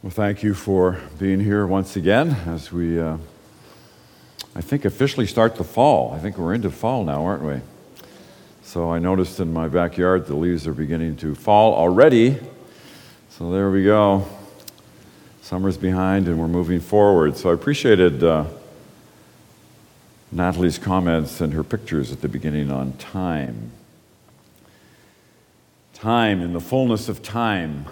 Well, thank you for being here once again as we, I think, officially start the fall. I think we're into fall now, aren't we? So I noticed in my backyard the leaves are beginning to fall already. So there we go. Summer's behind and we're moving forward. So I appreciated Natalie's comments and her pictures at the beginning on time. Time, in the fullness of time.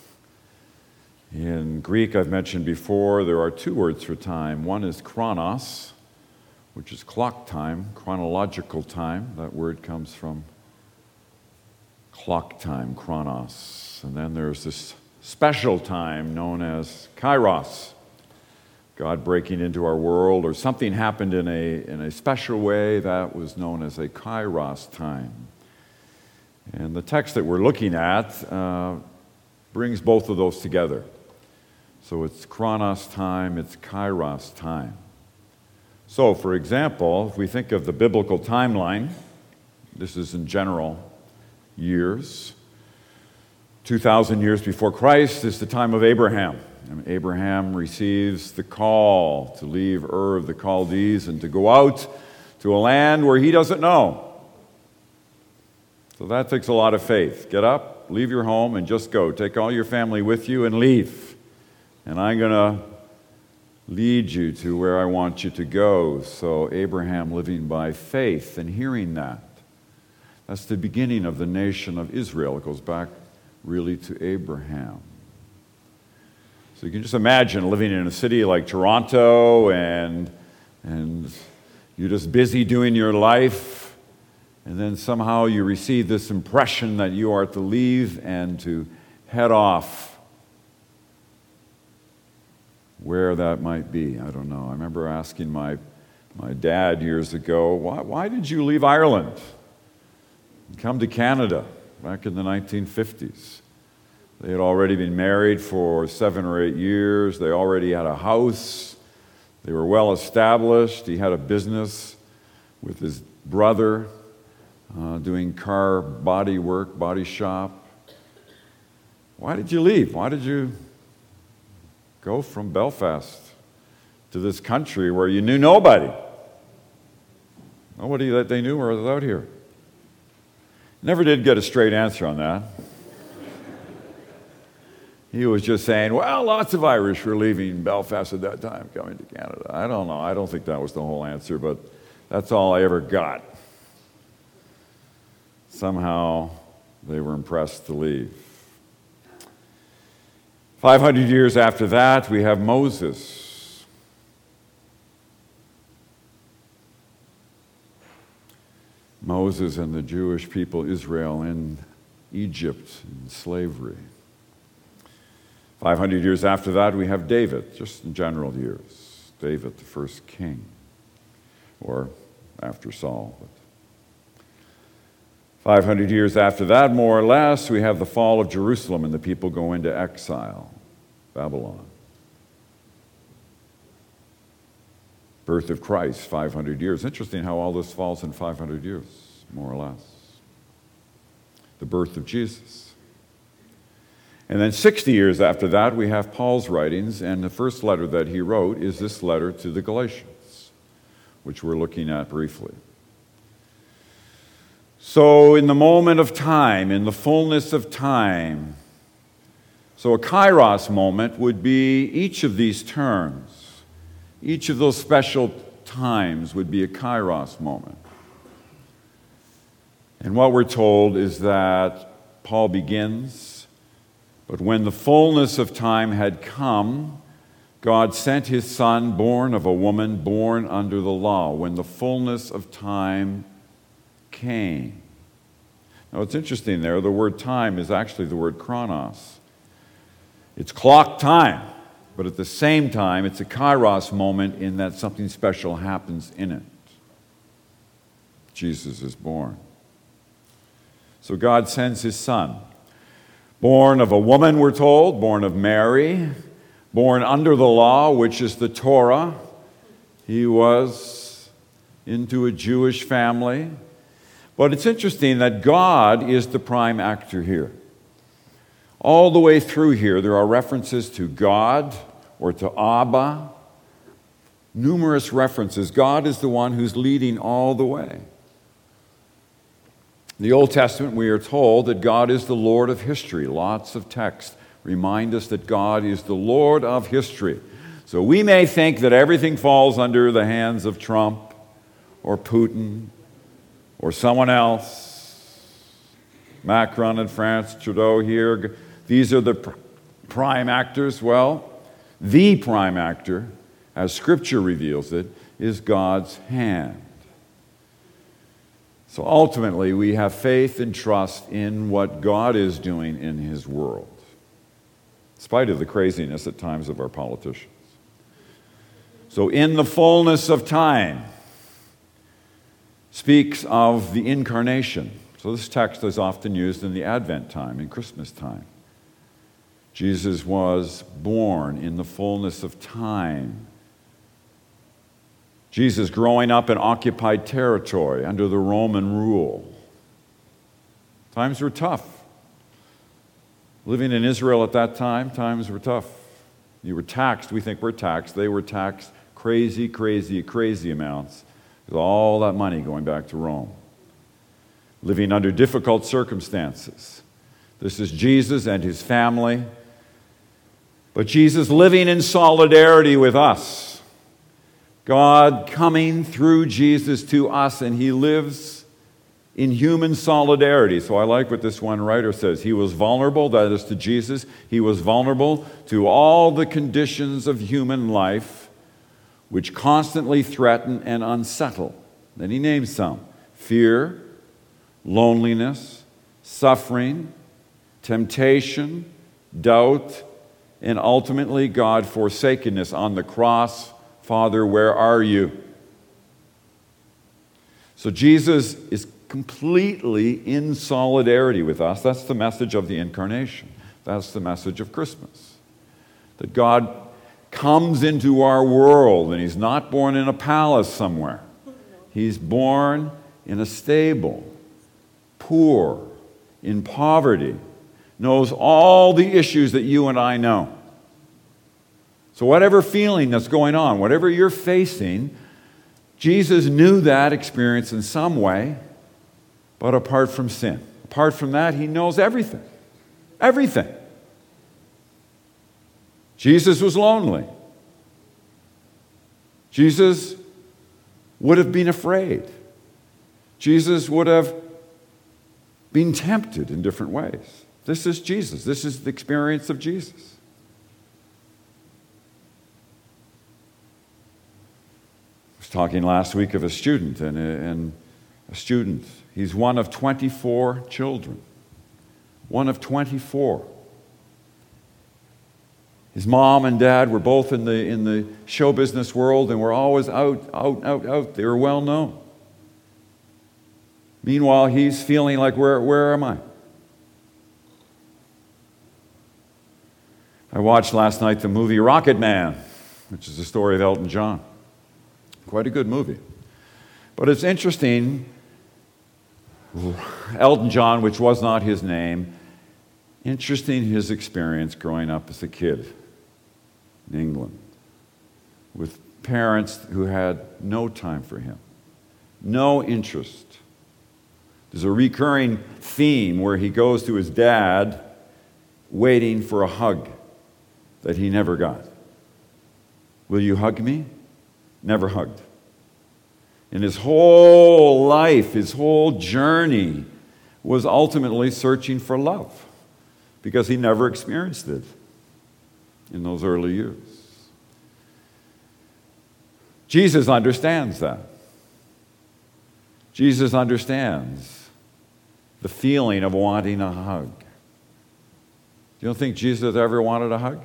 In Greek, I've mentioned before, there are two words for time. One is chronos, which is clock time, chronological time. That word comes from clock time, chronos. And then there's this special time known as kairos, God breaking into our world, or something happened in a special way that was known as a kairos time. And the text that we're looking at brings both of those together. So it's chronos time, it's kairos time. So, for example, if we think of the biblical timeline, this is in general years. 2,000 years before Christ is the time of Abraham. And Abraham receives the call to leave Ur of the Chaldees and to go out to a land where he doesn't know. So that takes a lot of faith. Get up, leave your home, and just go. Take all your family with you and leave. And I'm going to lead you to where I want you to go. So Abraham living by faith and hearing that. That's the beginning of the nation of Israel. It goes back really to Abraham. So you can just imagine living in a city like Toronto and you're just busy doing your life, and then somehow you receive this impression that you are to leave and to head off. Where that might be, I don't know. I remember asking my dad years ago, why did you leave Ireland and come to Canada back in the 1950s? They had already been married for 7 or 8 years. They already had a house. They were well established. He had a business with his brother doing car body work, body shop. Why did you leave? Why did you go from Belfast to this country where you knew nobody? Nobody that they knew was out here. Never did get a straight answer on that. He was just saying, well, lots of Irish were leaving Belfast at that time, coming to Canada. I don't know. I don't think that was the whole answer, but that's all I ever got. Somehow they were impressed to leave. 500 years after that, we have Moses. Moses and the Jewish people, Israel, in Egypt, in slavery. 500 years after that, we have David, just in general years. David, the first king, or after Saul. 500 years after that, more or less, we have the fall of Jerusalem and the people go into exile, Babylon. Birth of Christ, 500 years. Interesting how all this falls in 500 years, more or less. The birth of Jesus. And then 60 years after that, we have Paul's writings, and the first letter that he wrote is this letter to the Galatians, which we're looking at briefly. So in the moment of time, in the fullness of time, so a kairos moment would be each of these terms. Each of those special times would be a kairos moment. And what we're told is that Paul begins, but when the fullness of time had come, God sent his Son, born of a woman, born under the law. When the fullness of time came. Now, it's interesting there. The word time is actually the word chronos. It's clock time, but at the same time, it's a kairos moment in that something special happens in it. Jesus is born. So God sends his Son. Born of a woman, we're told, born of Mary, born under the law, which is the Torah. He was into a Jewish family. But it's interesting that God is the prime actor here. All the way through here, there are references to God or to Abba. Numerous references. God is the one who's leading all the way. In the Old Testament, we are told that God is the Lord of history. Lots of texts remind us that God is the Lord of history. So we may think that everything falls under the hands of Trump or Putin or someone else. Macron in France, Trudeau here. These are the prime actors. Well, the prime actor, as Scripture reveals it, is God's hand. So ultimately, we have faith and trust in what God is doing in His world, in spite of the craziness at times of our politicians. So in the fullness of time speaks of the incarnation. So this text is often used in the Advent time, in Christmas time. Jesus was born in the fullness of time. Jesus growing up in occupied territory under the Roman rule. Times were tough. Living in Israel at that time, times were tough. You were taxed. We think we're taxed. They were taxed crazy amounts with all that money going back to Rome. Living under difficult circumstances. This is Jesus and His family. But Jesus living in solidarity with us. God coming through Jesus to us, and He lives in human solidarity. So I like what this one writer says. He was vulnerable, that is to Jesus. He was vulnerable to all the conditions of human life which constantly threaten and unsettle. Then he names some: fear, loneliness, suffering, temptation, doubt, and ultimately God-forsakenness on the cross. Father, where are you? So Jesus is completely in solidarity with us. That's the message of the incarnation. That's the message of Christmas. That God comes into our world, and He's not born in a palace somewhere. He's born in a stable, poor, in poverty, knows all the issues that you and I know. So whatever feeling that's going on, whatever you're facing, Jesus knew that experience in some way, but apart from sin. Apart from that, He knows everything. Everything. Jesus was lonely. Jesus would have been afraid. Jesus would have been tempted in different ways. This is Jesus. This is the experience of Jesus. Talking last week of a student, and a student, he's one of 24 children. One of 24. His mom and dad were both in the show business world and were always out. They were well known. Meanwhile, he's feeling like, where am I? I watched last night the movie Rocket Man, which is the story of Elton John. Quite a good movie. But it's interesting, Elton John, which was not his name, interesting his experience growing up as a kid in England with parents who had no time for him, no interest. There's a recurring theme where he goes to his dad waiting for a hug that he never got. Will you hug me? Never hugged. And his whole life, his whole journey was ultimately searching for love because he never experienced it in those early years. Jesus understands that. Jesus understands the feeling of wanting a hug. You don't think Jesus ever wanted a hug?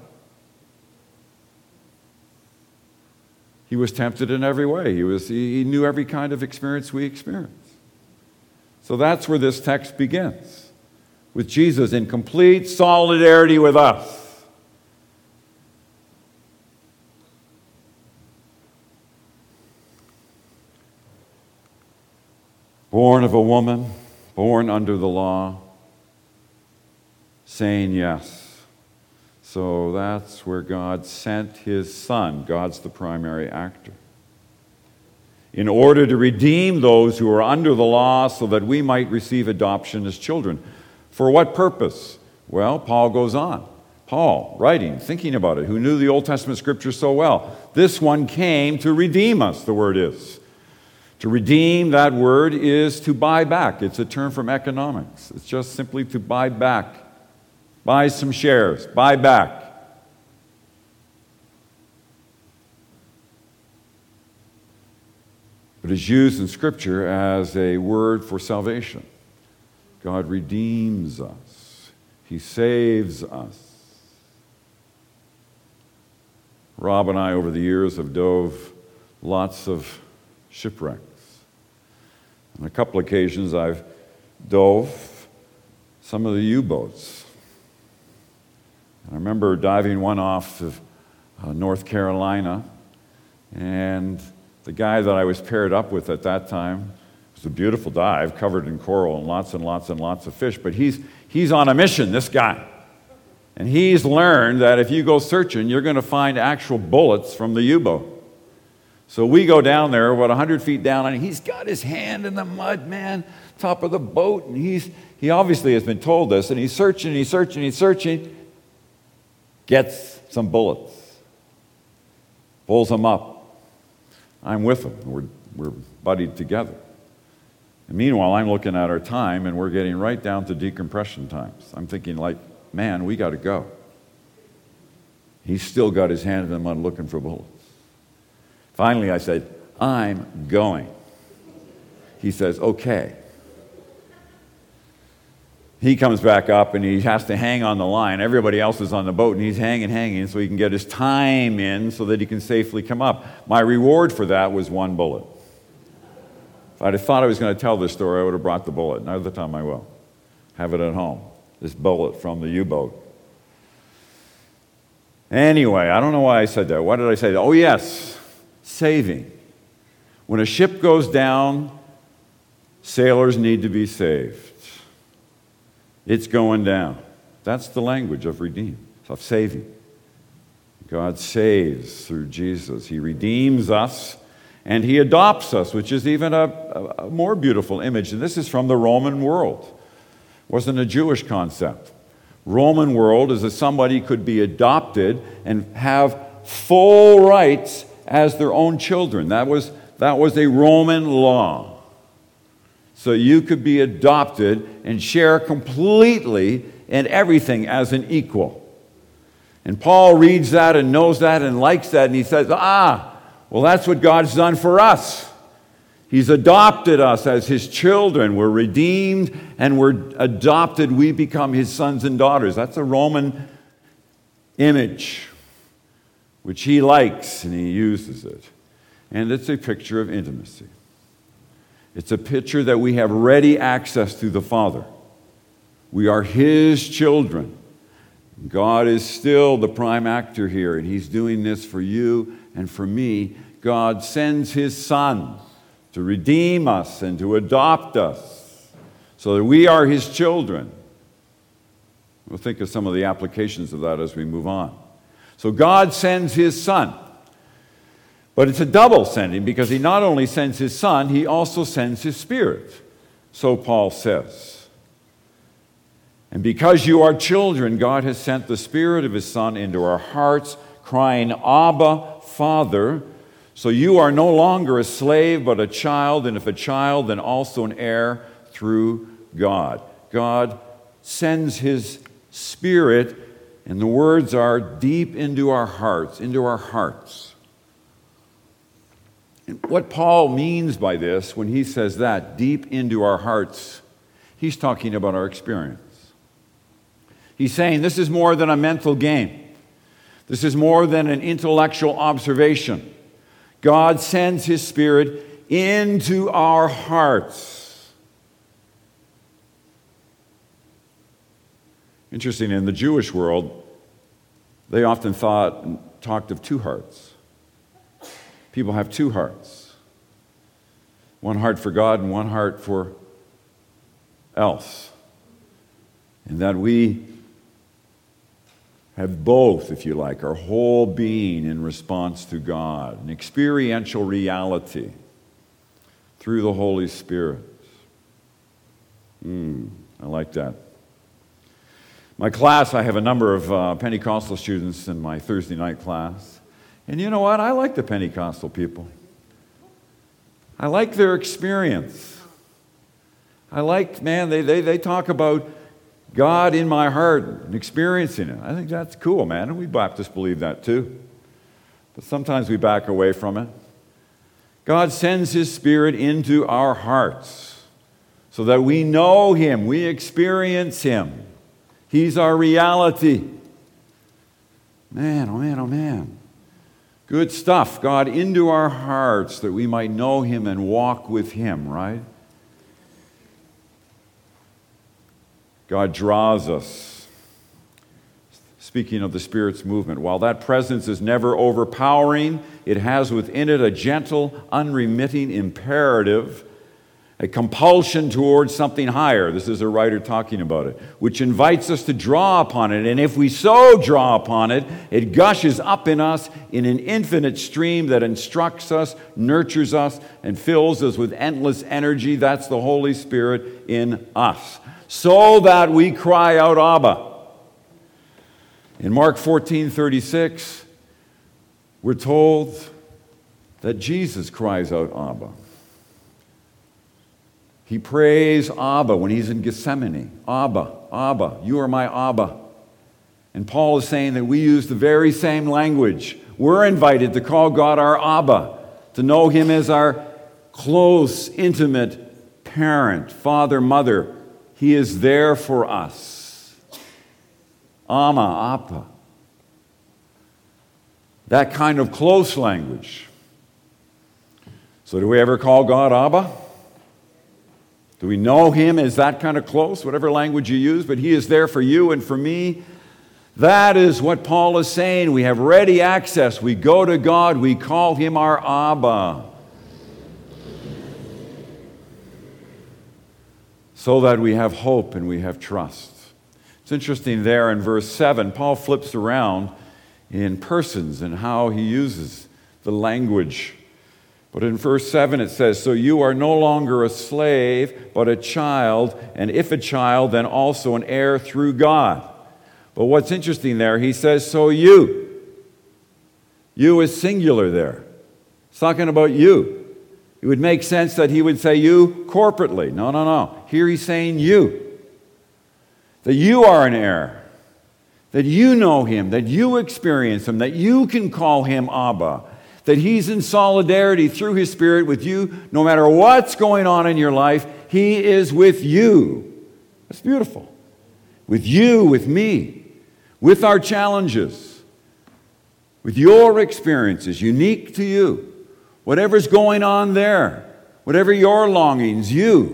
He was tempted in every way. He knew every kind of experience we experience. So that's where this text begins, with Jesus in complete solidarity with us. Born of a woman, born under the law, saying yes. So that's where God sent his Son. God's the primary actor. In order to redeem those who are under the law so that we might receive adoption as children. For what purpose? Well, Paul goes on. Paul, writing, thinking about it, who knew the Old Testament scripture so well. This one came to redeem us, the word is. To redeem, that word is to buy back. It's a term from economics. It's just simply to buy back. Buy some shares, buy back. But it's used in Scripture as a word for salvation. God redeems us. He saves us. Rob and I, over the years, have dove lots of shipwrecks. On a couple occasions, I've dove some of the U-boats. I remember diving one off of North Carolina, and the guy that I was paired up with at that time, it was a beautiful dive, covered in coral and lots of fish, but he's on a mission, this guy. And he's learned that if you go searching, you're going to find actual bullets from the U-boat. So we go down there, about 100 feet down, and he's got his hand in the mud, man, top of the boat, and he obviously has been told this, and he's searching, gets some bullets, pulls them up. I'm with him. We're buddied together. And meanwhile, I'm looking at our time, and we're getting right down to decompression times. I'm thinking, like, man, we got to go. He's still got his hand in the mud looking for bullets. Finally, I said, I'm going. He says, okay. He comes back up, and he has to hang on the line. Everybody else is on the boat, and he's hanging so he can get his time in so that he can safely come up. My reward for that was one bullet. If I'd have thought I was going to tell this story, I would have brought the bullet. Another time I will. Have it at home. This bullet from the U-boat. Anyway, I don't know why I said that. Why did I say that? Oh, yes, saving. When a ship goes down, sailors need to be saved. It's going down. That's the language of redeem, of saving. God saves through Jesus. He redeems us, and he adopts us, which is even a more beautiful image. And this is from the Roman world. It wasn't a Jewish concept. Roman world is that somebody could be adopted and have full rights as their own children. That was a Roman law. So you could be adopted and share completely in everything as an equal. And Paul reads that and knows that and likes that, and he says, well, that's what God's done for us. He's adopted us as his children. We're redeemed and we're adopted. We become his sons and daughters. That's a Roman image, which he likes, and he uses it. And it's a picture of intimacy. It's a picture that we have ready access to the Father. We are his children. God is still the prime actor here, and he's doing this for you and for me. God sends his Son to redeem us and to adopt us so that we are his children. We'll think of some of the applications of that as we move on. So God sends his Son. But it's a double sending, because he not only sends his Son, he also sends his Spirit. So Paul says. And because you are children, God has sent the Spirit of his Son into our hearts, crying, Abba, Father. So you are no longer a slave, but a child, and if a child, then also an heir through God. God sends his Spirit, and the words are deep into our hearts, And what Paul means by this, when he says that, deep into our hearts, he's talking about our experience. He's saying this is more than a mental game. This is more than an intellectual observation. God sends his Spirit into our hearts. Interesting, in the Jewish world, they often talked of two hearts. People have two hearts. One heart for God and one heart for else. And that we have both, if you like, our whole being in response to God, an experiential reality through the Holy Spirit. I like that. My class, I have a number of Pentecostal students in my Thursday night class. And you know what? I like the Pentecostal people. I like their experience. I like, man, they talk about God in my heart and experiencing it. I think that's cool, man. And we Baptists believe that too. But sometimes we back away from it. God sends His Spirit into our hearts so that we know Him, we experience Him. He's our reality. Man, oh man, oh man. Good stuff. God into our hearts that we might know Him and walk with Him, right? God draws us. Speaking of the Spirit's movement, while that presence is never overpowering, it has within it a gentle, unremitting imperative, a compulsion towards something higher. This is a writer talking about it, which invites us to draw upon it. And if we so draw upon it, it gushes up in us in an infinite stream that instructs us, nurtures us, and fills us with endless energy. That's the Holy Spirit in us. So that we cry out, Abba. In Mark 14:36, we're told that Jesus cries out, Abba. He prays Abba when he's in Gethsemane. Abba, Abba, you are my Abba. And Paul is saying that we use the very same language. We're invited to call God our Abba, to know Him as our close, intimate parent, father, mother. He is there for us. Ama, Appa. That kind of close language. So do we ever call God Abba? Do we know Him as that kind of close, whatever language you use, but He is there for you and for me? That is what Paul is saying. We have ready access. We go to God. We call Him our Abba. So that we have hope and we have trust. It's interesting there in verse 7, Paul flips around in persons and how he uses the language. But in verse 7 it says, so you are no longer a slave, but a child, and if a child, then also an heir through God. But what's interesting there, he says, so you. You is singular there. It's talking about you. It would make sense that he would say you corporately. No. Here he's saying you. That you are an heir. That you know Him. That you experience Him. That you can call Him Abba. That He's in solidarity through His Spirit with you. No matter what's going on in your life, He is with you. That's beautiful. With you, with me. With our challenges. With your experiences, unique to you. Whatever's going on there, whatever your longings,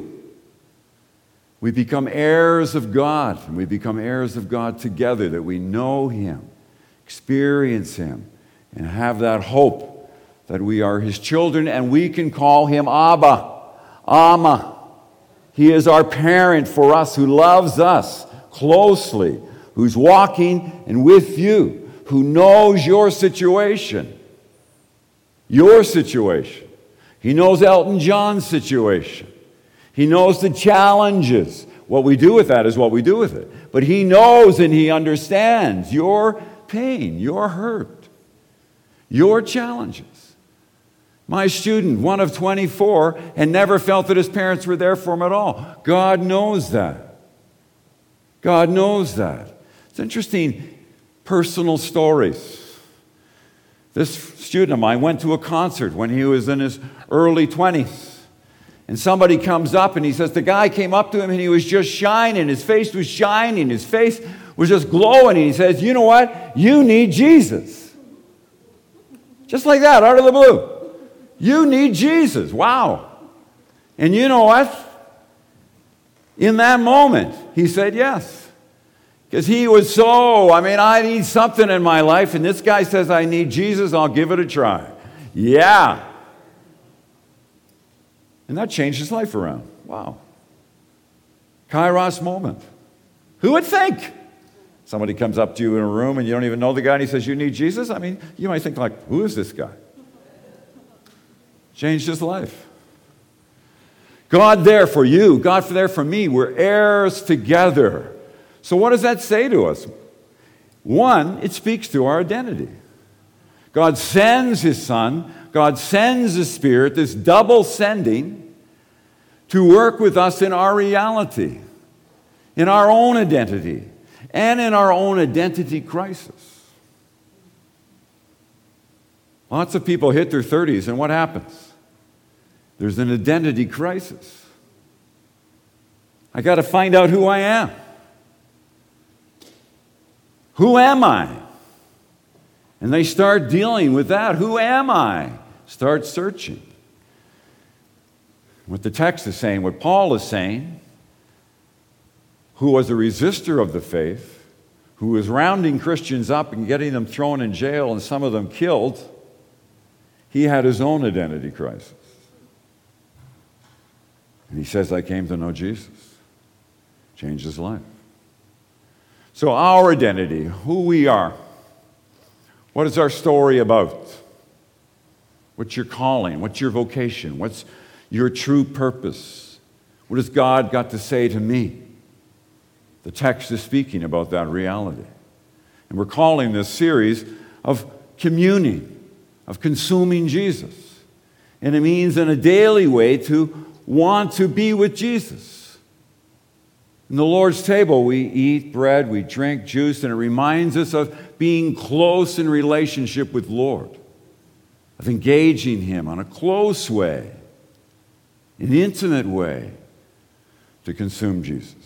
we become heirs of God, and we become heirs of God together, that we know Him, experience Him, and have that hope that we are His children, and we can call Him Abba, Amma. He is our parent for us, who loves us closely, who's walking and with you, who knows your situation. Your situation. He knows Elton John's situation. He knows the challenges. What we do with that is what we do with it. But He knows and He understands your pain, your hurt, your challenges. My student, one of 24, and never felt that his parents were there for him at all. God knows that. God knows that. It's interesting, personal stories. This student of mine went to a concert when he was in his early 20s. And somebody comes up and he says, the guy came up to him and he was just shining. His face was shining. His face was just glowing. And he says, you know what? You need Jesus. Just like that, out of the blue. You need Jesus. Wow. And you know what? In that moment, he said yes. Because he was I need something in my life, and this guy says I need Jesus, I'll give it a try. Yeah. And that changed his life around. Wow. Kairos moment. Who would think? Somebody comes up to you in a room and you don't even know the guy and he says, "You need Jesus?" I mean, you might think like, who is this guy? Changed his life. God there for you, God there for me. We're heirs together. So what does that say to us? One, it speaks to our identity. God sends His Son, God sends His Spirit, this double sending, to work with us in our reality, in our own identity, and in our own identity crisis. Lots of people hit their 30s, and what happens? There's an identity crisis. I got to find out who I am. Who am I? And they start dealing with that. Who am I? Start searching. What the text is saying, what Paul is saying, who was a resistor of the faith, who was rounding Christians up and getting them thrown in jail and some of them killed, he had his own identity crisis. And he says, I came to know Jesus. Changed his life. So our identity, who we are, what is our story about? What's your calling? What's your vocation? What's your true purpose? What has God got to say to me? The text is speaking about that reality. And we're calling this series of communing, of consuming Jesus. And it means in a daily way to want to be with Jesus. In the Lord's table, we eat bread, we drink juice, and it reminds us of being close in relationship with Lord, of engaging Him on a close way, an intimate way to consume Jesus.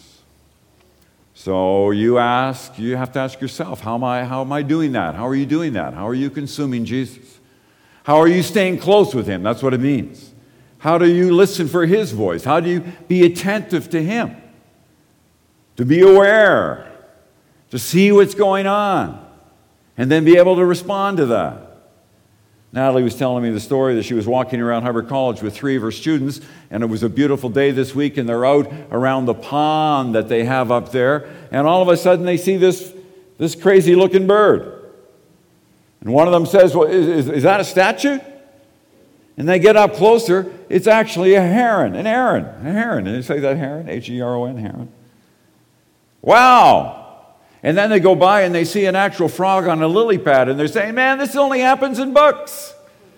So you have to ask yourself, how am I doing that? How are you doing that? How are you consuming Jesus? How are you staying close with Him? That's what it means. How do you listen for His voice? How do you be attentive to Him? To be aware, to see what's going on, and then be able to respond to that. Natalie was telling me the story that she was walking around Hubbard College with 3 of her students, and it was a beautiful day this week, and they're out around the pond that they have up there, and all of a sudden they see this crazy-looking bird. And one of them says, well, is that a statue? And they get up closer, it's actually a heron, a heron. Did you say that heron? H-E-R-O-N, heron. Wow! And then they go by and they see an actual frog on a lily pad, and they're saying, man, this only happens in books.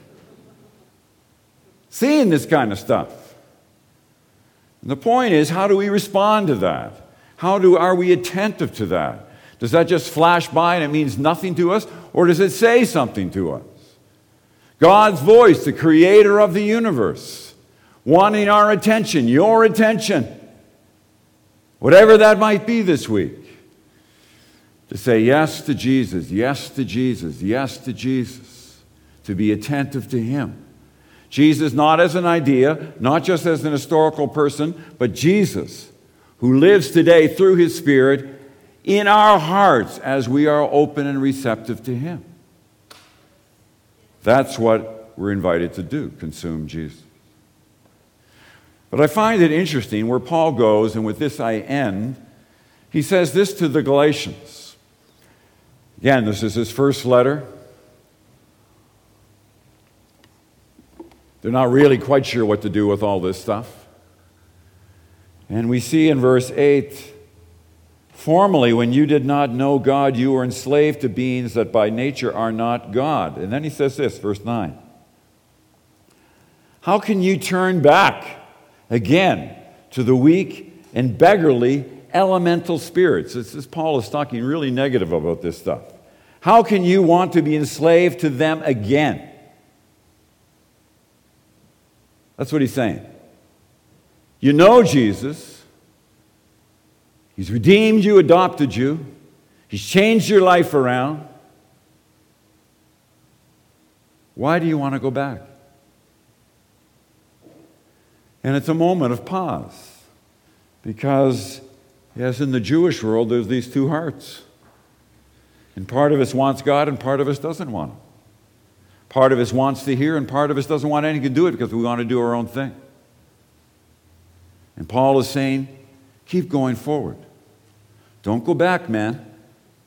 Seeing this kind of stuff. And the point is, how do we respond to that? Are we attentive to that? Does that just flash by and it means nothing to us? Or does it say something to us? God's voice, the creator of the universe, wanting our attention, your attention. Whatever that might be this week, to say yes to Jesus, yes to Jesus, yes to Jesus, to be attentive to Him. Jesus not as an idea, not just as an historical person, but Jesus who lives today through His Spirit in our hearts as we are open and receptive to Him. That's what we're invited to do, consume Jesus. But I find it interesting where Paul goes, and with this I end, he says this to the Galatians. Again, this is his first letter. They're not really quite sure what to do with all this stuff. And we see in verse 8, formerly when you did not know God, you were enslaved to beings that by nature are not God. And then he says this, verse 9. How can you turn back again to the weak and beggarly elemental spirits? Paul is talking really negative about this stuff. How can you want to be enslaved to them again? That's what he's saying. You know Jesus. He's redeemed you, adopted you. He's changed your life around. Why do you want to go back? And it's a moment of pause. Because, yes, in the Jewish world, there's these two hearts. And part of us wants God and part of us doesn't want Him. Part of us wants to hear and part of us doesn't want anything to do it because we want to do our own thing. And Paul is saying, keep going forward. Don't go back, man.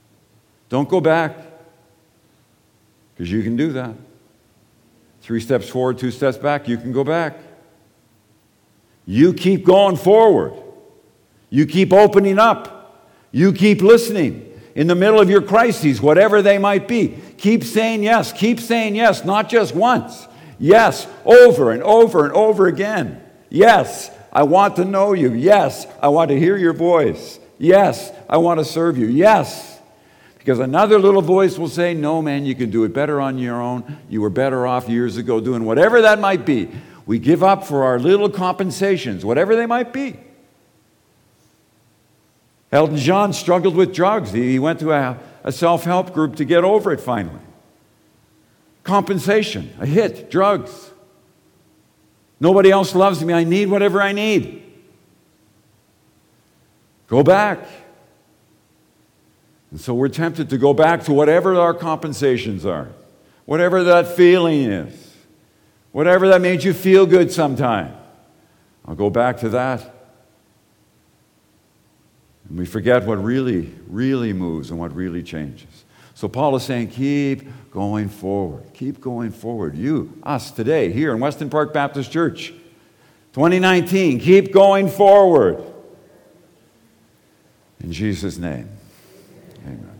Don't go back, because you can do that. 3 steps forward, 2 steps back, you can go back. You keep going forward. You keep opening up. You keep listening. In the middle of your crises, whatever they might be, keep saying yes. Keep saying yes, not just once. Yes, over and over and over again. Yes, I want to know you. Yes, I want to hear your voice. Yes, I want to serve you. Yes. Because another little voice will say, no, man, you can do it better on your own. You were better off years ago doing whatever that might be. We give up for our little compensations, whatever they might be. Elton John struggled with drugs. He went to a self-help group to get over it finally. Compensation, a hit, drugs. Nobody else loves me. I need whatever I need. Go back. And so we're tempted to go back to whatever our compensations are, whatever that feeling is, whatever that made you feel good sometime. I'll go back to that. And we forget what really, really moves and what really changes. So Paul is saying, keep going forward. Keep going forward. You, us today, here in Weston Park Baptist Church, 2019, keep going forward. In Jesus' name, amen.